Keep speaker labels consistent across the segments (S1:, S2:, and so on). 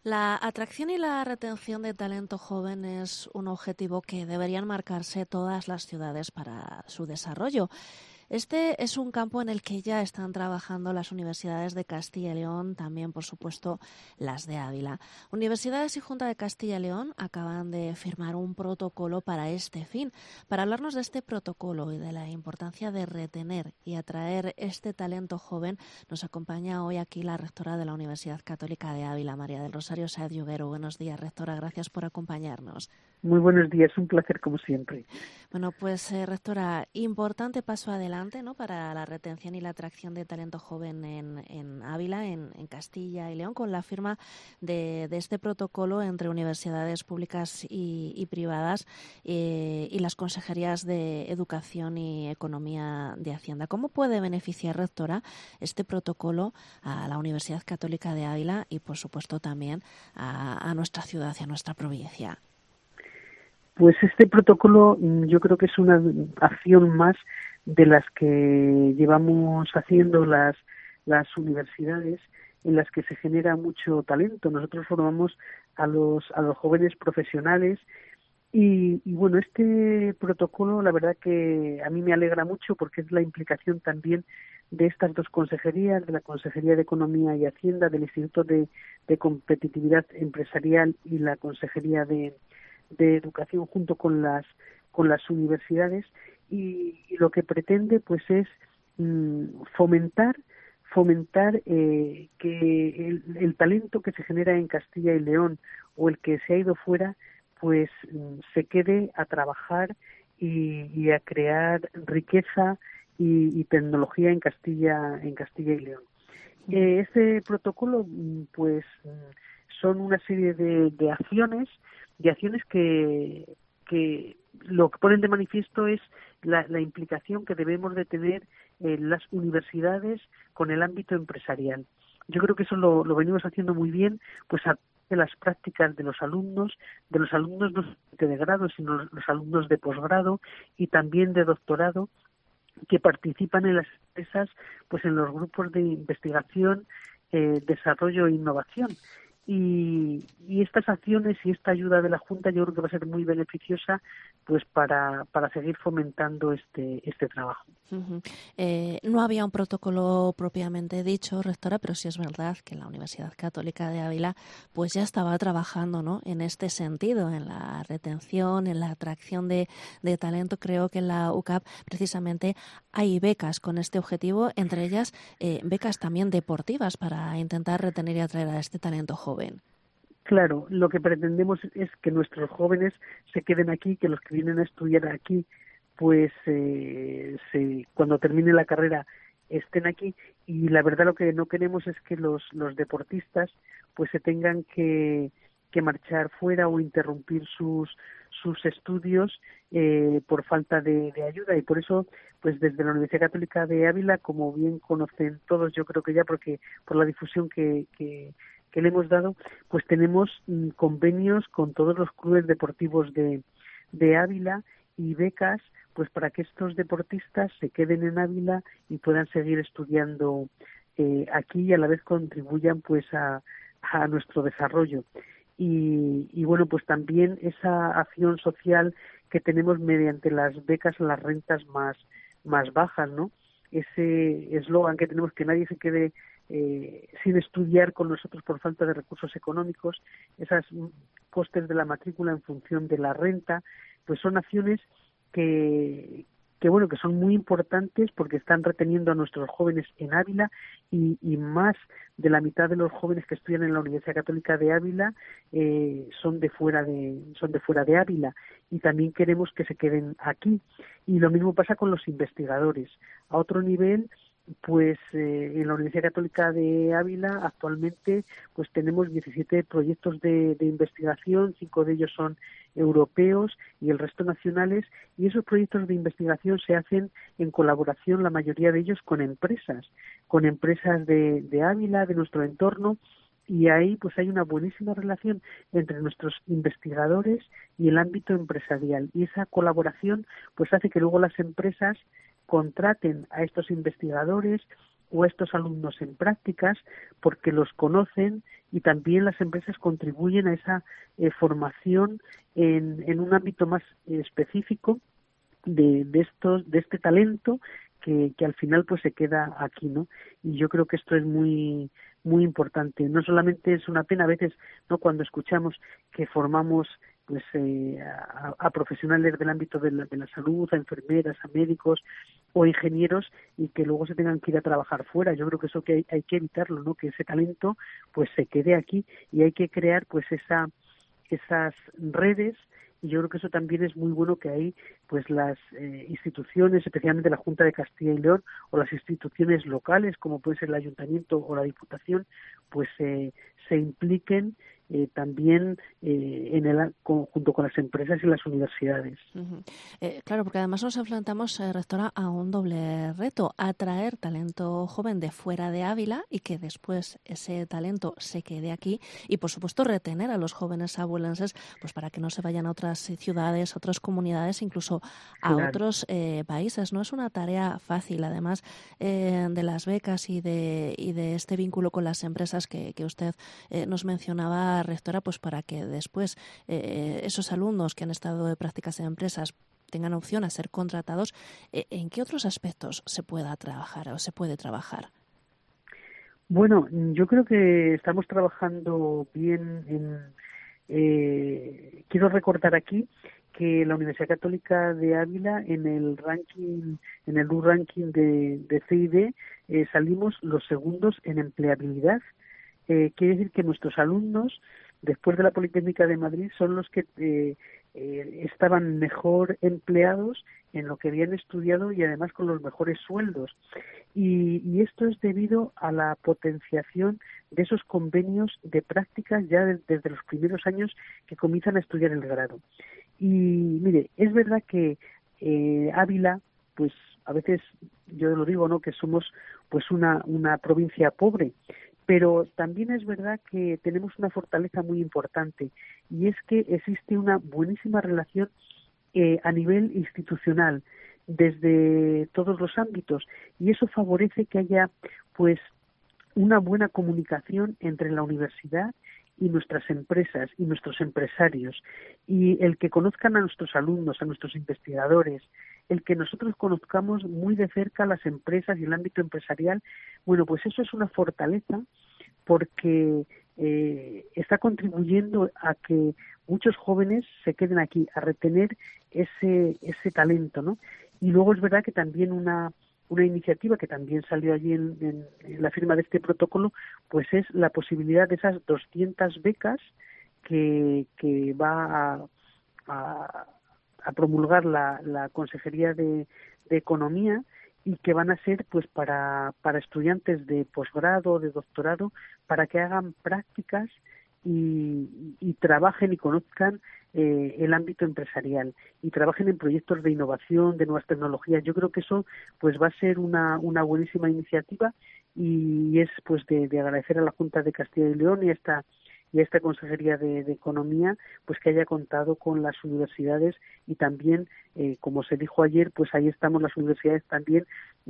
S1: La atracción y la retención de talento joven es un objetivo que deberían marcarse todas las ciudades para su desarrollo. Este es un campo en el que ya están trabajando las universidades de Castilla y León, también, por supuesto, las de Ávila. Universidades y Junta de Castilla y León acaban de firmar un protocolo para este fin. Para hablarnos de este protocolo y de la importancia de retener y atraer este talento joven, nos acompaña hoy aquí la rectora de la Universidad Católica de Ávila, María del Rosario Sáez Llobero. Buenos días, rectora. Gracias por acompañarnos.
S2: Muy buenos días, un placer como siempre.
S1: Bueno, pues rectora, importante paso adelante, ¿no?, para la retención y la atracción de talento joven en Ávila, en Castilla y León, con la firma de este protocolo entre universidades públicas y privadas y las consejerías de Educación y Economía de Hacienda. ¿Cómo puede beneficiar, rectora, este protocolo a la Universidad Católica de Ávila y, por supuesto, también a nuestra ciudad y a nuestra provincia?
S2: Pues este protocolo yo creo que es una acción más de las que llevamos haciendo las universidades, en las que se genera mucho talento. Nosotros formamos a los jóvenes profesionales y bueno, este protocolo la verdad que a mí me alegra mucho porque es la implicación también de estas dos consejerías, de la Consejería de Economía y Hacienda, del Instituto de Competitividad Empresarial y la Consejería de Educación junto con las universidades y lo que pretende pues es fomentar que el talento que se genera en Castilla y León o el que se ha ido fuera pues se quede a trabajar y a crear riqueza y tecnología en Castilla y León. Este protocolo pues son una serie de acciones que lo que ponen de manifiesto es la implicación que debemos de tener las universidades con el ámbito empresarial. Yo creo que eso lo venimos haciendo muy bien, pues a de las prácticas de los alumnos no solamente de grado, sino los alumnos de posgrado y también de doctorado, que participan en las empresas, pues en los grupos de investigación, desarrollo e innovación. Y estas acciones y esta ayuda de la Junta yo creo que va a ser muy beneficiosa pues para seguir fomentando este trabajo.
S1: Uh-huh. No había un protocolo propiamente dicho, rectora, pero sí es verdad que la Universidad Católica de Ávila pues ya estaba trabajando, ¿no?, en este sentido, en la retención, en la atracción de talento. Creo que en la UCAP precisamente hay becas con este objetivo, entre ellas becas también deportivas para intentar retener y atraer a este talento joven.
S2: Claro, lo que pretendemos es que nuestros jóvenes se queden aquí, que los que vienen a estudiar aquí, pues cuando termine la carrera estén aquí. Y la verdad lo que no queremos es que los deportistas pues se tengan que marchar fuera o interrumpir sus estudios por falta de ayuda. Y por eso, pues desde la Universidad Católica de Ávila, como bien conocen todos, yo creo que ya porque por la difusión que le hemos dado, pues tenemos convenios con todos los clubes deportivos de Ávila y becas pues para que estos deportistas se queden en Ávila y puedan seguir estudiando aquí y a la vez contribuyan pues a nuestro desarrollo. Y bueno, pues también esa acción social que tenemos mediante las becas a las rentas más bajas, ¿no? Ese eslogan que tenemos, que nadie se quede sin estudiar con nosotros por falta de recursos económicos, esas costes de la matrícula en función de la renta, pues son acciones que bueno, que son muy importantes porque están reteniendo a nuestros jóvenes en Ávila y más de la mitad de los jóvenes que estudian en la Universidad Católica de Ávila son de fuera de Ávila, y también queremos que se queden aquí. Y lo mismo pasa con los investigadores. A otro nivel, pues en la Universidad Católica de Ávila actualmente pues tenemos 17 proyectos de investigación, 5 de ellos son europeos y el resto nacionales, y esos proyectos de investigación se hacen en colaboración, la mayoría de ellos con empresas de Ávila, de nuestro entorno, y ahí pues hay una buenísima relación entre nuestros investigadores y el ámbito empresarial, y esa colaboración pues hace que luego las empresas contraten a estos investigadores o a estos alumnos en prácticas porque los conocen y también las empresas contribuyen a esa formación en un ámbito más específico de este talento que al final pues se queda aquí, ¿no? Y yo creo que esto es muy importante. No solamente es una pena a veces, ¿no?, cuando escuchamos que formamos pues a profesionales del ámbito de la salud, a enfermeras, a médicos o ingenieros y que luego se tengan que ir a trabajar fuera. Yo creo que eso que hay que evitarlo, ¿no? Que ese talento pues se quede aquí y hay que crear pues esas redes. Y yo creo que eso también es muy bueno que ahí pues las instituciones, especialmente la Junta de Castilla y León o las instituciones locales, como puede ser el Ayuntamiento o la Diputación, pues se impliquen también junto con las empresas y las universidades.
S1: Uh-huh. Claro, porque además nos enfrentamos, rectora, a un doble reto: atraer talento joven de fuera de Ávila y que después ese talento se quede aquí, y por supuesto retener a los jóvenes abuelenses pues para que no se vayan a otras ciudades, otras comunidades, incluso a
S2: Claro.
S1: otros países. No es una tarea fácil, además de las becas y de este vínculo con las empresas que usted nos mencionaba, rectora, pues para que después esos alumnos que han estado de prácticas en empresas tengan opción a ser contratados. ¿En qué otros aspectos se pueda trabajar o se puede trabajar?
S2: Bueno, yo creo que estamos trabajando bien quiero recordar aquí que la Universidad Católica de Ávila en el ranking, en el ranking de CID, salimos los segundos en empleabilidad. Quiere decir que nuestros alumnos, después de la Politécnica de Madrid, son los que estaban mejor empleados en lo que habían estudiado y además con los mejores sueldos. Y esto es debido a la potenciación de esos convenios de prácticas ya desde los primeros años que comienzan a estudiar el grado. Y mire, es verdad que Ávila, pues a veces yo lo digo, ¿no?, que somos pues una provincia pobre, pero también es verdad que tenemos una fortaleza muy importante y es que existe una buenísima relación a nivel institucional desde todos los ámbitos y eso favorece que haya pues una buena comunicación entre la universidad y nuestras empresas y nuestros empresarios, y el que conozcan a nuestros alumnos, a nuestros investigadores, el que nosotros conozcamos muy de cerca las empresas y el ámbito empresarial, bueno, pues eso es una fortaleza porque está contribuyendo a que muchos jóvenes se queden aquí, a retener ese talento, ¿no? Y luego es verdad que también una iniciativa que también salió allí en la firma de este protocolo, pues es la posibilidad de esas 200 becas que va a promulgar la Consejería de Economía y que van a ser pues para estudiantes de posgrado, de doctorado, para que hagan prácticas y trabajen y conozcan el ámbito empresarial y trabajen en proyectos de innovación, de nuevas tecnologías. Yo creo que eso pues va a ser una buenísima iniciativa y es pues de agradecer a la Junta de Castilla y León y a esta Consejería de Economía pues que haya contado con las universidades y también, como se dijo ayer, pues ahí estamos las universidades también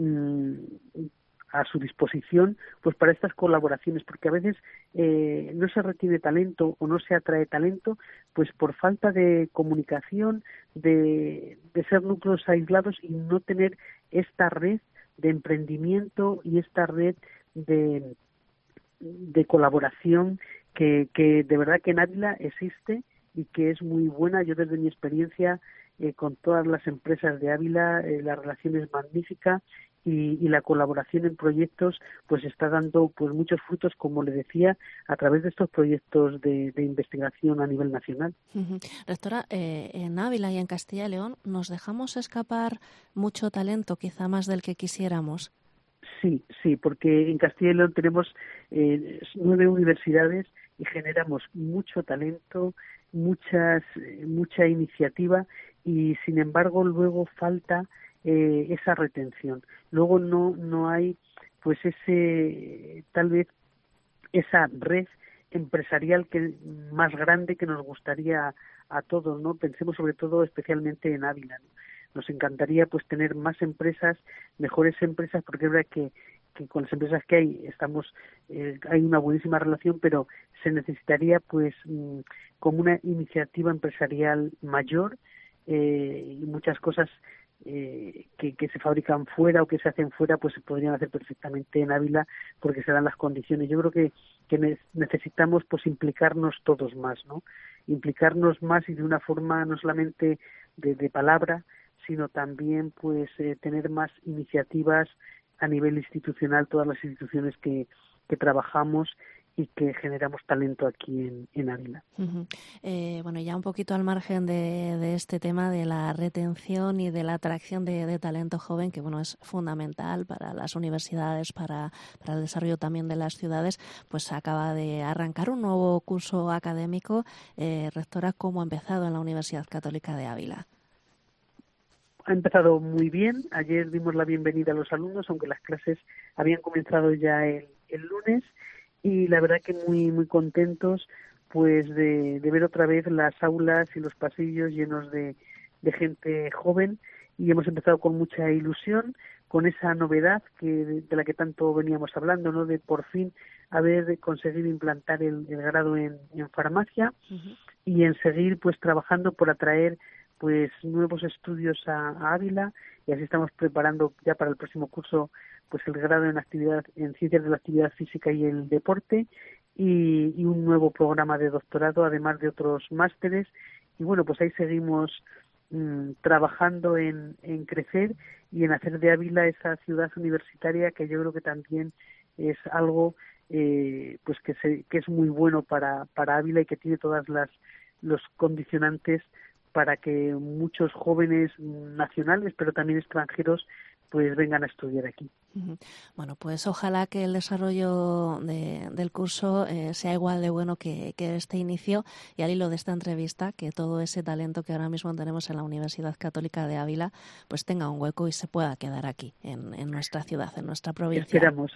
S2: a su disposición pues para estas colaboraciones, porque a veces no se retiene talento o no se atrae talento pues por falta de comunicación, de ser núcleos aislados y no tener esta red de emprendimiento y esta red de colaboración que de verdad que en Ávila existe y que es muy buena. Yo desde mi experiencia con todas las empresas de Ávila, la relación es magnífica y la colaboración en proyectos pues está dando pues muchos frutos, como le decía, a través de estos proyectos de investigación a nivel nacional.
S1: Uh-huh. Rectora, en Ávila y en Castilla y León nos dejamos escapar mucho talento, quizá más del que quisiéramos.
S2: Sí, porque en Castilla y León tenemos 9 universidades y generamos mucho talento, mucha iniciativa y sin embargo luego falta esa retención. Luego no hay pues tal vez esa red empresarial que más grande que nos gustaría a todos, ¿no? Pensemos sobre todo especialmente en Ávila, ¿no? Nos encantaría pues tener más empresas, mejores empresas, porque es verdad que con las empresas que hay hay una buenísima relación, pero se necesitaría pues como una iniciativa empresarial mayor, y muchas cosas que se fabrican fuera o que se hacen fuera pues se podrían hacer perfectamente en Ávila porque se dan las condiciones. Yo creo que necesitamos pues implicarnos todos más, ¿no? Implicarnos más y de una forma no solamente de palabra, sino también pues tener más iniciativas a nivel institucional, todas las instituciones que trabajamos y que generamos talento aquí en Ávila.
S1: Uh-huh. Bueno, ya un poquito al margen de este tema de la retención y de la atracción de talento joven, que bueno, es fundamental para las universidades, para el desarrollo también de las ciudades, pues acaba de arrancar un nuevo curso académico. Rectora, ¿cómo ha empezado en la Universidad Católica de Ávila?
S2: Ha empezado muy bien. Ayer dimos la bienvenida a los alumnos, aunque las clases habían comenzado ya el lunes, y la verdad que muy muy contentos pues de ver otra vez las aulas y los pasillos llenos de gente joven, y hemos empezado con mucha ilusión, con esa novedad de la que tanto veníamos hablando, ¿no? De por fin haber conseguido implantar el grado en farmacia. Uh-huh. Y en seguir pues trabajando por atraer pues nuevos estudios a Ávila, y así estamos preparando ya para el próximo curso pues el grado en ciencias de la actividad física y el deporte, y un nuevo programa de doctorado, además de otros másteres. Y bueno, pues ahí seguimos trabajando en crecer y en hacer de Ávila esa ciudad universitaria, que yo creo que también es algo pues que es muy bueno para Ávila, y que tiene todas los condicionantes para que muchos jóvenes nacionales, pero también extranjeros, pues vengan a estudiar aquí.
S1: Bueno, pues ojalá que el desarrollo del curso sea igual de bueno que este inicio, y al hilo de esta entrevista, que todo ese talento que ahora mismo tenemos en la Universidad Católica de Ávila pues tenga un hueco y se pueda quedar aquí, en nuestra ciudad, en nuestra provincia.
S2: Esperamos.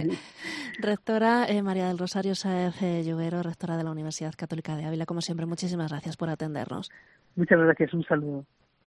S1: Rectora María del Rosario Sáez Llobero, rectora de la Universidad Católica de Ávila, como siempre, muchísimas gracias por atendernos.
S2: Muchas gracias, un saludo.